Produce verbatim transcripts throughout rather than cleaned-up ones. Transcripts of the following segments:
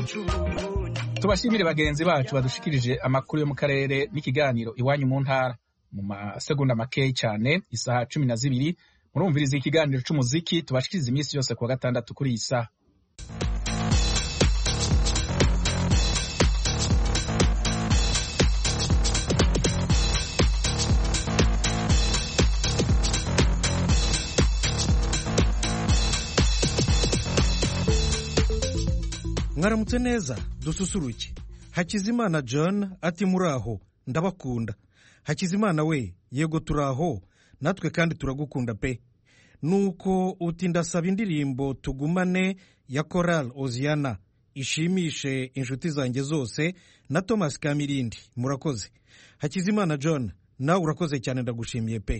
tubashimire bagenzi bacu badushikirije amakuru yo mu karere n'ikiganiro iwanyu mu ntara mu masegonda makeyi cyane isaha cumi na zibiri murumviriza ikiganiro c'umuziki tubashikiriza iminsi yose kuwa gatandatu kuri iyi saha. Mwaramutse neza dususuruke. Hakizimana John ati muraho ndabakunda. Hakizimana we yego turaho natwe kandi turagukunda pe. Nuko uti ndasaba indirimbo tugumane ya Choral Oziana ishimishe inshuti zanjye zose na Thomas Kamirindi. Murakoze. Hakizimana John nawe urakoze cyane ndagushimiye pe.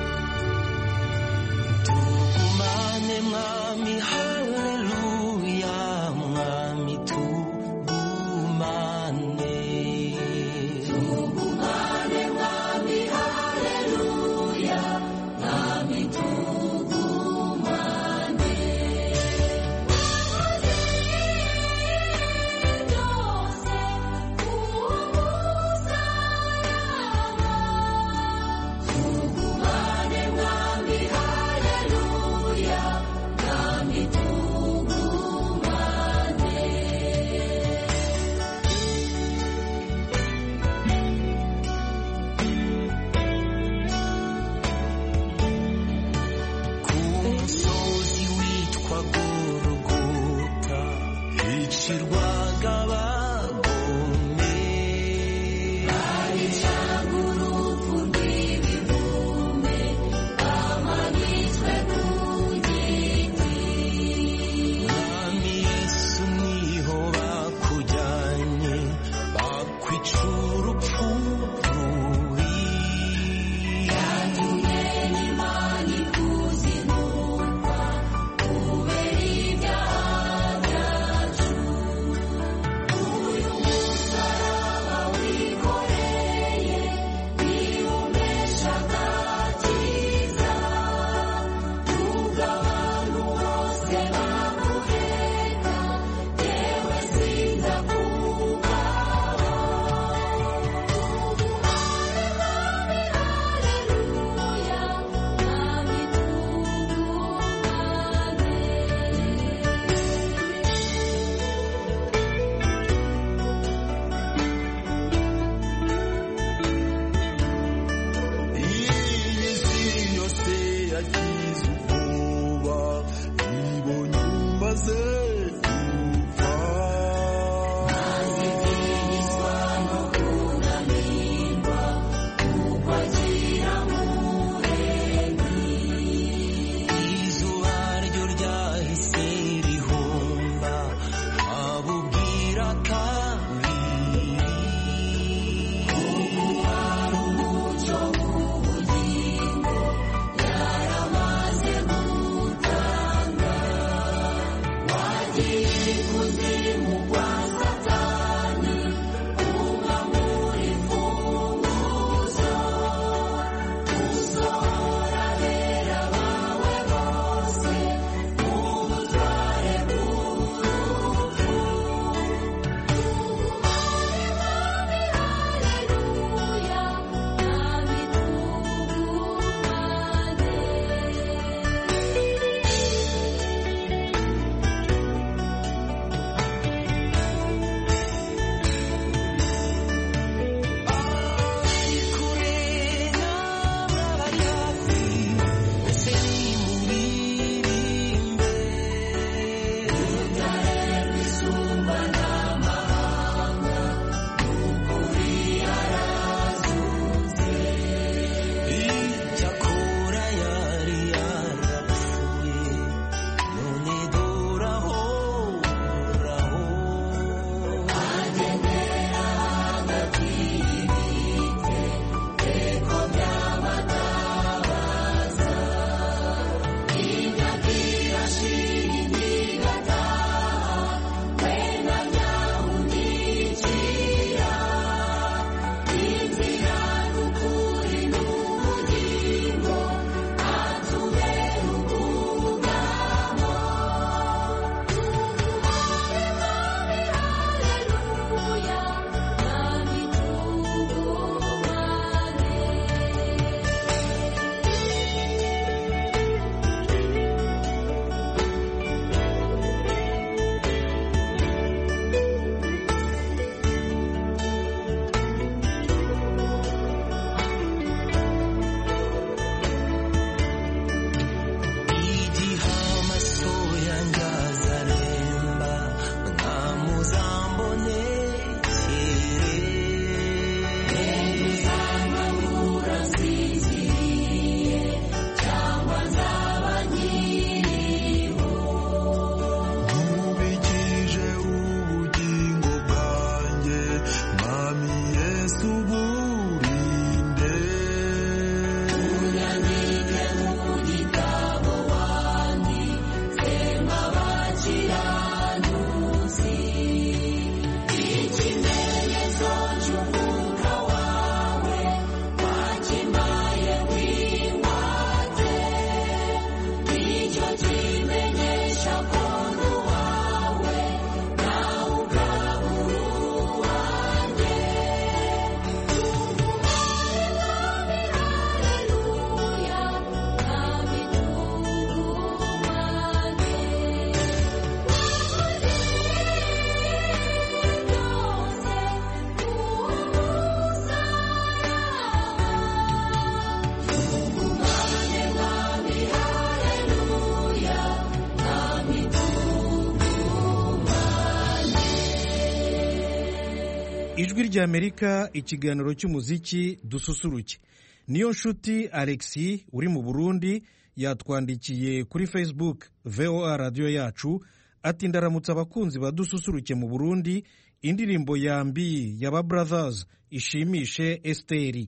Mwami haleluya ijwi ry'Amerika, ikiganiro cy'umuziki dususuruke. Niyo nshuti Alexis uri mu Burundi yatwandikiye kuri Facebook V O A radio yacu ati ndaramutse abakunzi badususuruke mu Burundi, indirimbo yambi y'aba Brothers ishimishe Esteri.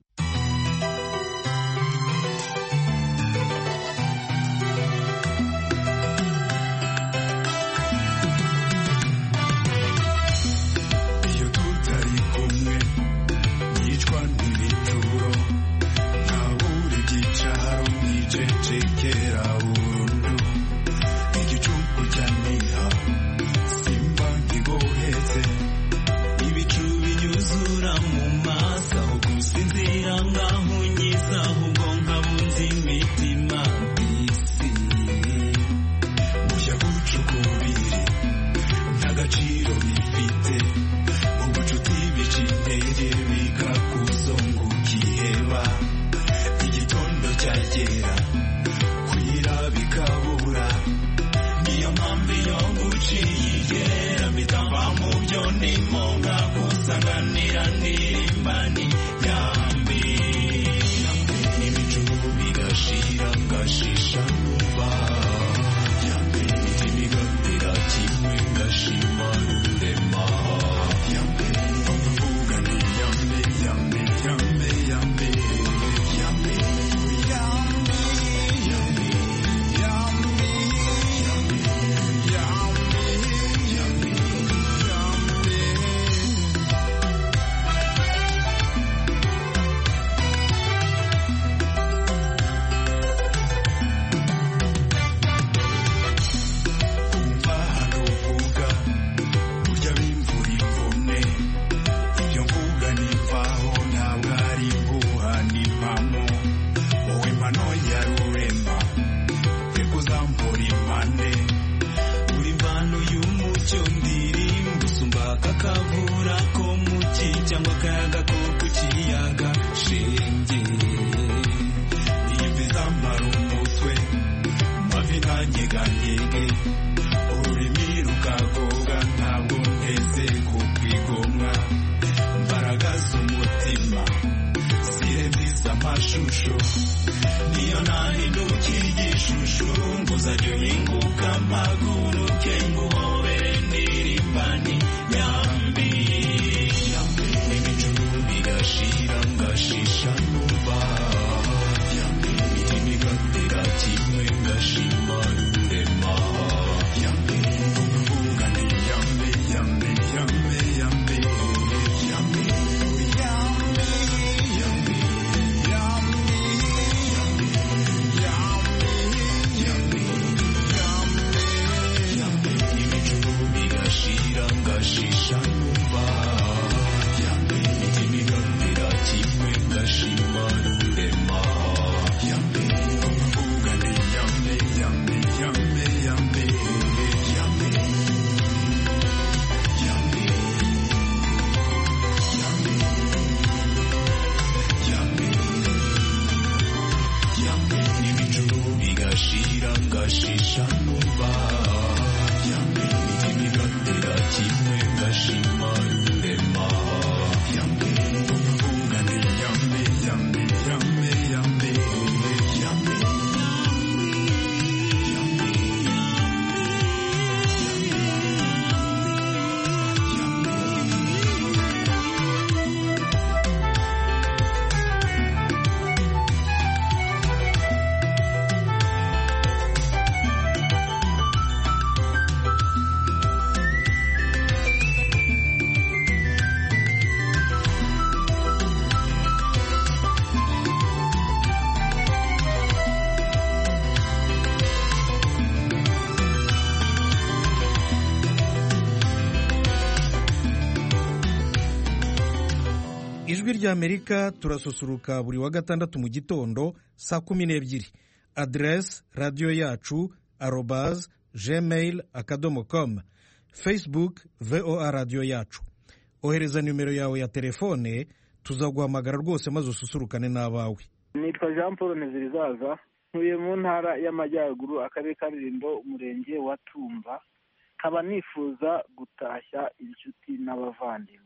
Ijwi ry'Amerika turasusuruka buri wa gatandatu mu gitondo saa kumi n'ebyiri. Adresse radio yacu arobase gmail akadomo com. Facebook V O A radio yacu. Ohereza nimero yawe ya telefone tuzaguhamagara rwose maze ususurukane n'abawe. Nitwa Jean Paul Nezirizaza, ntuye mu ntara y'Amajyaruguru, akarere ka Rulindo, umurenge wa Tumba. Nkaba nifuza gutashya inshuti n'abavandimwe.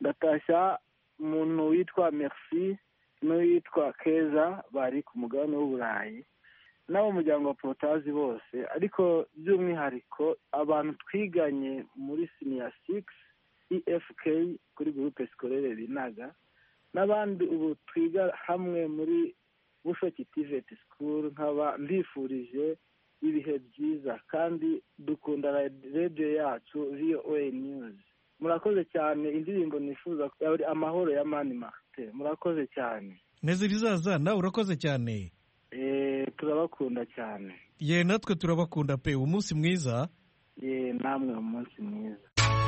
ndatashya umuntu witwa Merci n'uwitwa Keza bari ku mugabane w'Uburayi n'abo muryango wa Protazi bose, ariko by'umwihariko abantu twiganye muri senior six E F K kuri groupe scolaire Binaga n'abandi ubu twiga hamwe muri Bushoki T V T School, nkaba mbifurije ibihe byiza kandi dukunda radio yacu V O A News. Murakoze cyane. Indirimbo nifuza yari amahoro ya Mani Martin. Murakoze cyane. Nezirizaza nawe urakoze cyane. Eh turabakunda cyane. Ye natwe turabakunda pe. Umunsi mwiza. Ye namwe umunsi mwiza.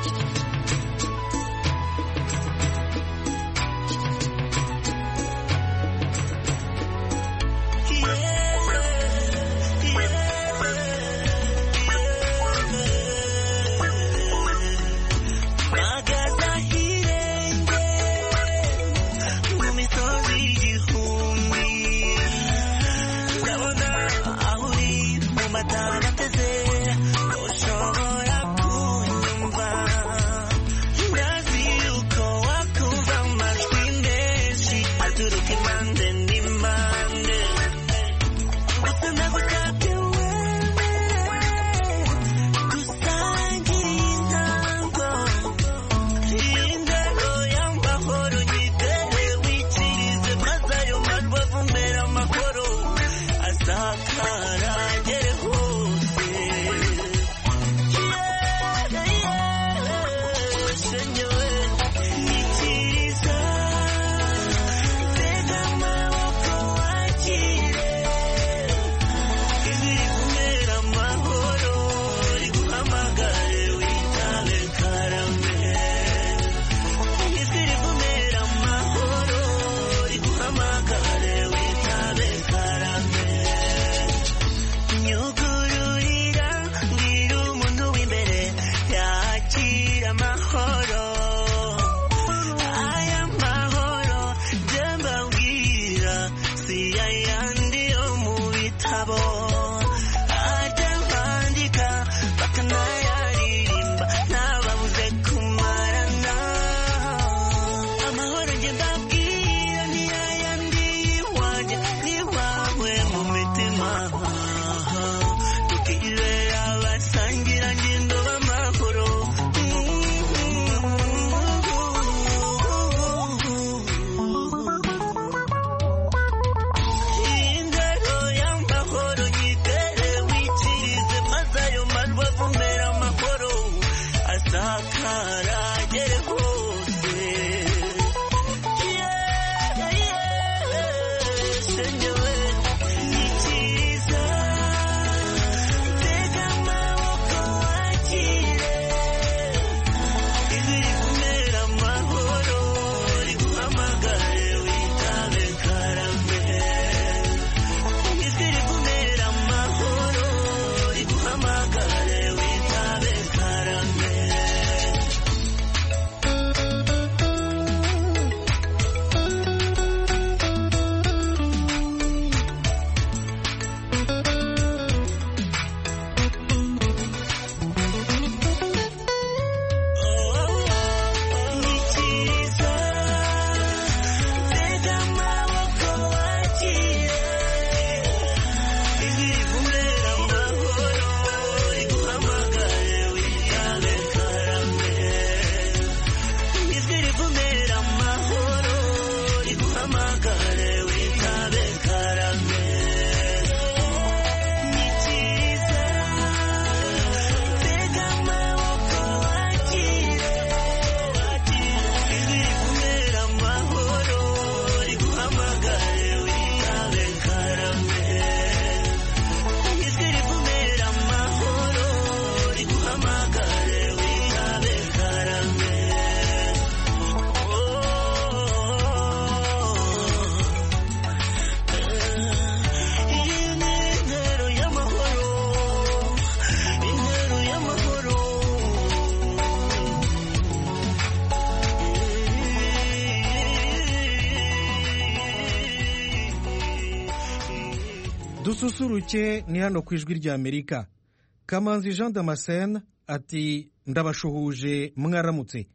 dususuruke ni hano ku ijwi ry'Amerika. Kamanzi Jean Damascene ati ndabashuhuje mwaramutse.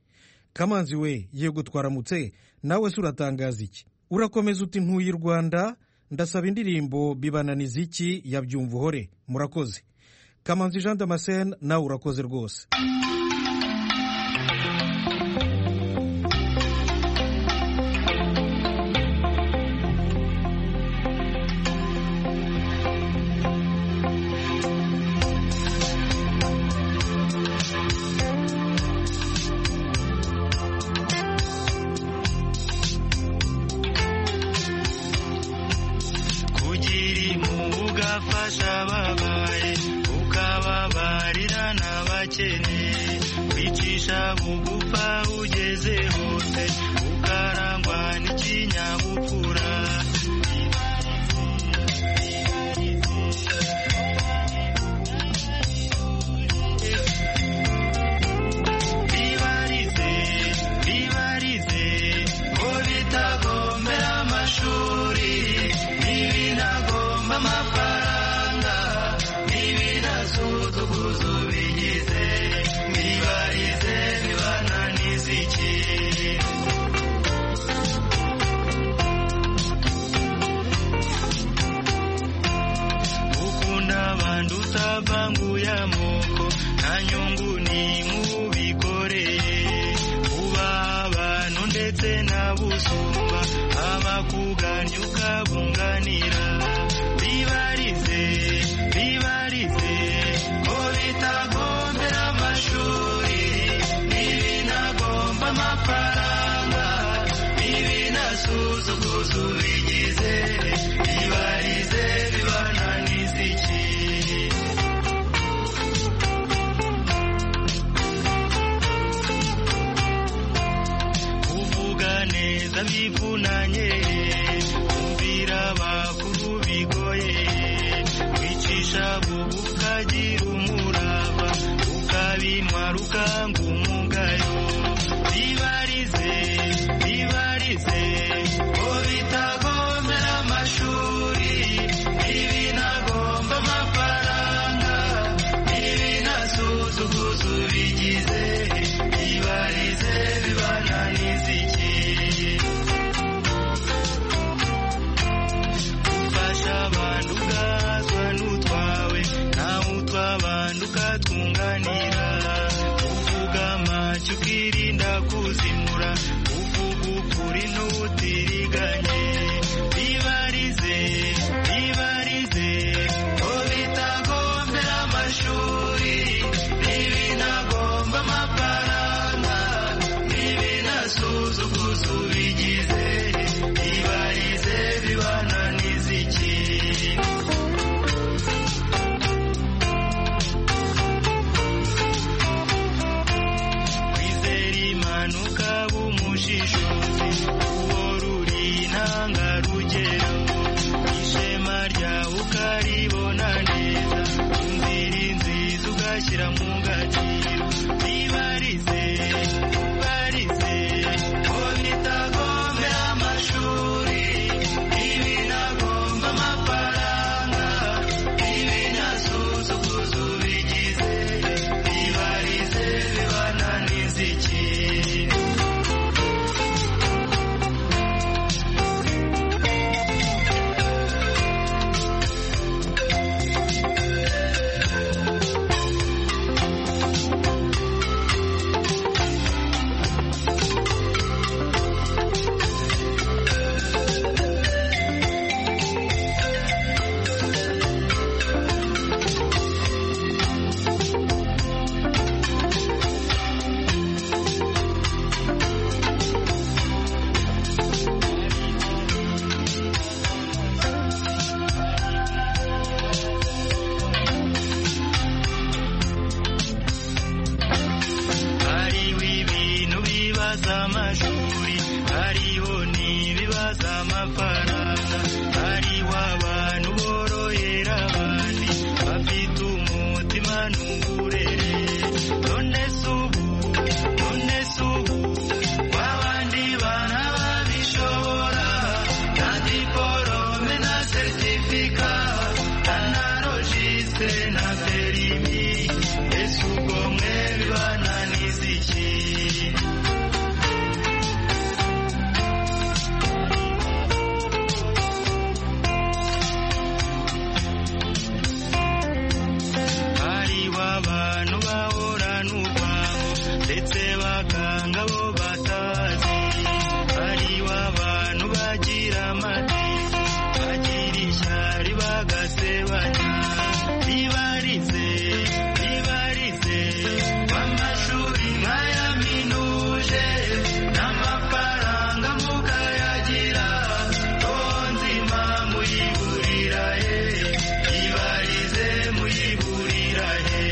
Kamanzi we yego twaramutse, nawe se uratangaza iki? Urakomeza uti ntuye i Rwanda, ndasaba indirimbo bibananiza iki ya Byumva Uhore. Murakoze. Kamanzi Jean Damascene, nawe urakoze rwose. Kwicisha bugufa ugeze hose ukarangwa n'ikinyabupfura bibarize bibarize ko bitagombera amashuri n'ibinagomba amafaranga n'ibinasuzuguza ubigize bibarize bibananiza iki ukunda abantu utavanguye amoko nta nyungu nimubikoreye ubaha abantu ndetse n'abusumba abakuganya ukabunganira bibarize bibarize ko bitagombera amashuri n'ibinagomba amafaranga n'ibinasuzuguza ubigize bibarize bibananiza iki kuvuga neza bivunanye kumvira abakuru bigoye kwicisha bubu ukagira umurava ukabintwara ukanga umugayo bibarize bibarize ko bitagombera amashuri n'ibinagomba amafaranga n'ibinasuzuguza ubigize bibarize bibananiza iki ufasha abantu ugahazwa n'utwawe nawe utw'abantu ukatwunganira uvuga amacyo ukirinda kuzimura uvuga ukuri n'ubutiriganye bibarize bibarize ko bitagombera amashuri n'ibinagomba amafaranga n'ibinasuzuguza ubigize bibarize bibananiza iki ukaba umushishozi uwo ruri intangarugero ishema ryawe ukaribona neza inzira nziza ugashyira mu gaciro bibarize bibarize ko bitagombera amashuri n'ibinagomba amafaranga n'ibinasuzuguza ubigize bibarize bibananiza iki amashuri hariho n'ibibazo amafaranga hariho abantu borohera abandi bafite umutima n'uburere none se ubu none se ubu w'abandi bana babishobora na diporome na seritifika na rojistre na perimi ese ubwo mwe bibananiza iki bagasebanya ibarize ibarize w'amashuri mwayaminuje n'amafaranga mukayagira ronzima muyiburira he ibarize muyiburira he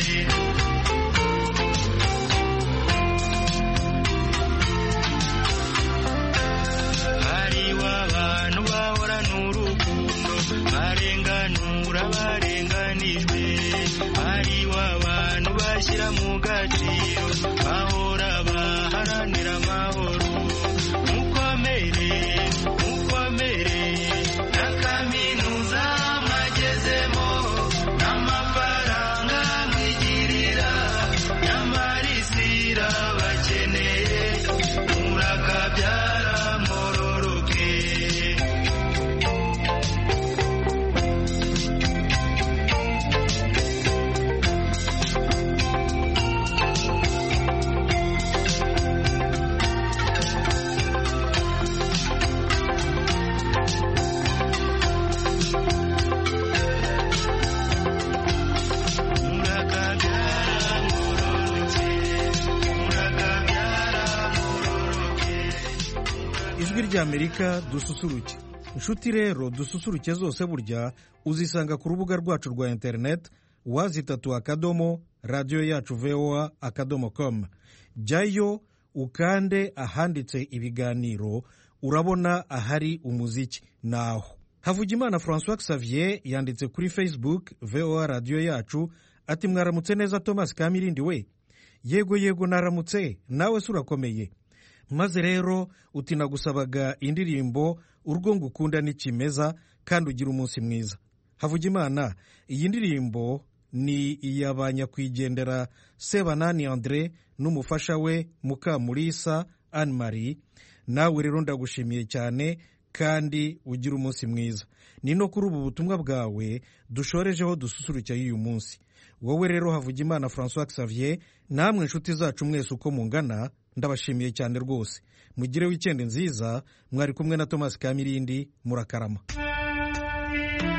hariho abantu bahorana urukundo barenganura barenganijwe hariho abantu bashyira mu gaciro bahora baharanira amahoro mukomere mukomere na kaminuza mwagezemo n'amafaranga mwigirira nyamara isi irabakeneye murakabyara mororoke murakabyara mororoke murakabyara mororoke ijwi ry'amerika dususuruke inshuti rero dususuruke zose burya uzisanga ku rubuga rwacu rwa interineti wazitatu akadomo radiyo yacu voa akadomo com jyayo ukande ahanditse ibiganiro urabona ahari umuziki naho Havugimana François Xavier yanditse kuri Facebook voa radiyo yacu ati mwaramutse neza Thomas Kamirindi we yego yego naramutse nawe surakomeye maze rero uti nagusabaga indirimbo urwo ngukunda n'ikimeza kandi ugira umunsi mwiza Havugimana iyi ndirimbo ni iy'abanyakwigendera Sebanani André n'umufasha we Mukamurisa Anne Marie nawe rero ndagushimiye cyane kandi ugira umunsi mwiza ni no kuri ubu butumwa bwawe dushorejeho dususuruke y'uyu munsi wowe rero Havugimana François Xavier namwe inshuti zacu mwese uko mungana ndabashimiye cyane rwose mugire weekend nziza mwari kumwe na Thomas Kamirindi murakarama